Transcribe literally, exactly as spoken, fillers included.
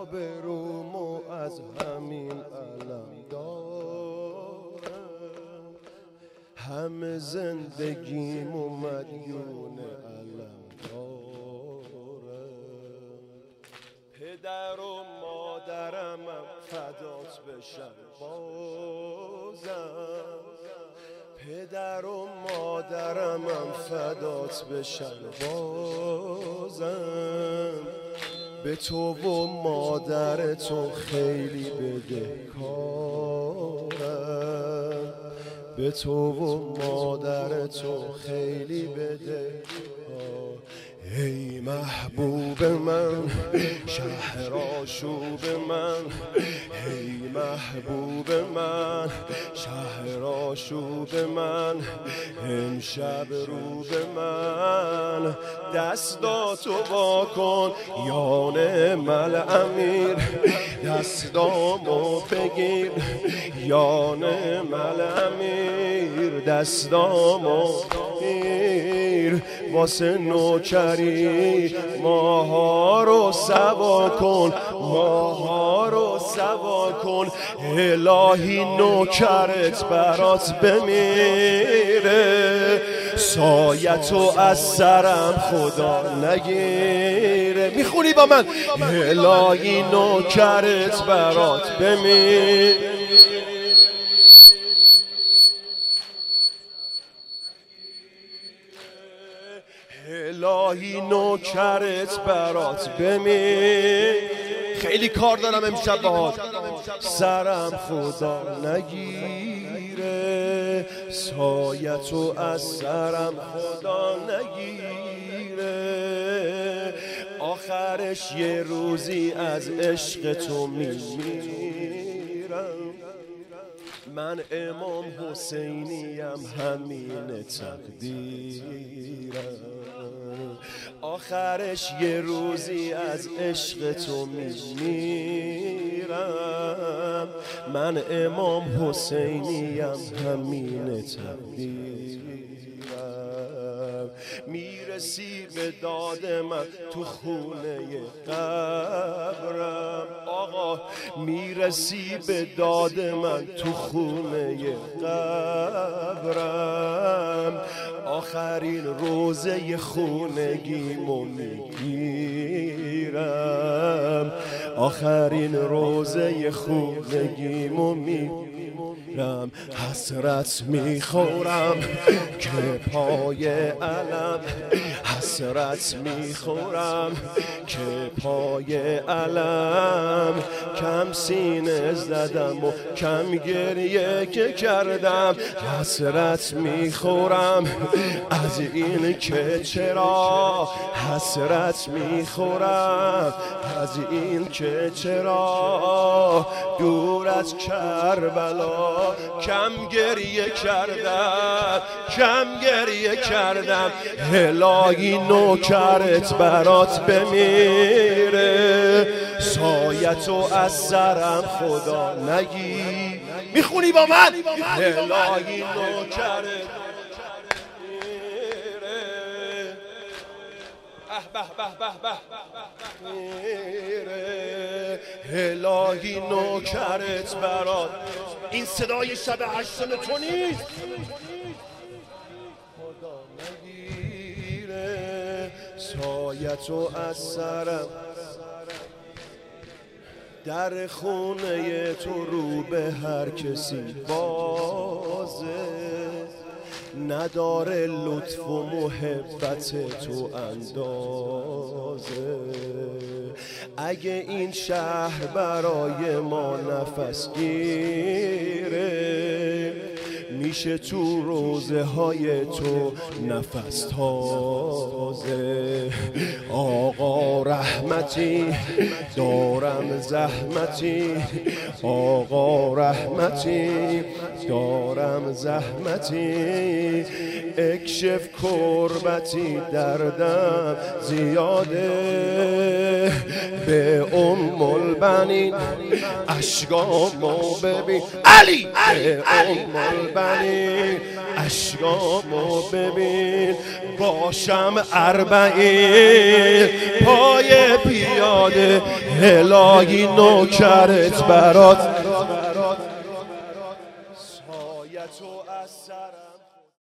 آبرومو از همین علم دارم، همه زندگیمو مدیون علم دارم. پدر و مادرمم فدات بشن بازم، پدر و مادرمم فدات بشن بازم. به تو و مادرتون خیلی بدهکارم، به تو و مادرتون خیلی بدهکارم. ای محبوب من، شهر آشوب من، ای محبوب من، شهر آشوب من. امشب رو به من دستاتو وا کن یا نعم الامیر، دستامو بگیر یا نعم الامیر، دستامو بگیر. واسه نوکری ماها رو سوا کن، ماها رو سوا کن. الهی نوکرت برات بمیره، سایتو از سرم خدا نگیره. میخونی با من؟ الهی نوکرت برات بمیره، الهی نوکرت برات بمیر. خیلی کار دارم امشب باهات، سرم خدا نگیره، سایتو از سرم خدا نگیره. آخرش یه روزی از عشق تو میمیرم، من امام حسینیم همین تقدیرم. آخرش یه روزی از عشق تو میمیرم، من امام حسینیم همین تقدیرم. میرسی به داد من تو خونه قبرم، آقا میرسی به داد من تو خونه قبرم. آخرین روزه خونگیمو میگیرم، آخرین روزه خونگیمو میگیرم. حسرت میخورم که پای علم، حسرت میخورم که پای علم. کم سینه زدم و کم گریه که کردم، حسرت میخورم از این که چرا، حسرت میخورم از این که چرا دور از کربلا کم گریه کردم، کم گریه کردم. الهی نوکرت برات بمیره، سایتو از سرم خدا نگیر. میخونی با من؟ الهی نوکرت به به به به، الهی نوکرت برات. این صدای شب هشتم تو نیست، خدا نگیره، سایتو از سرم. در خونه تو رو به هر کسی بازه، نداره لطف و محبت تو اندازه. اگه این شهر برای ما نفس گیره، میشه تو روزه های تو نفس تازه. آقا رحمتی دارم زحمتی، آقا رحمتی دارم زحمتی. اکشف کربتی دردم زیاده، به ام البنین اشکامو ببین علی ام البنین اشکامو ببین باشم اربعین پای پیاده الهی نوکرت برات سایتو از سرم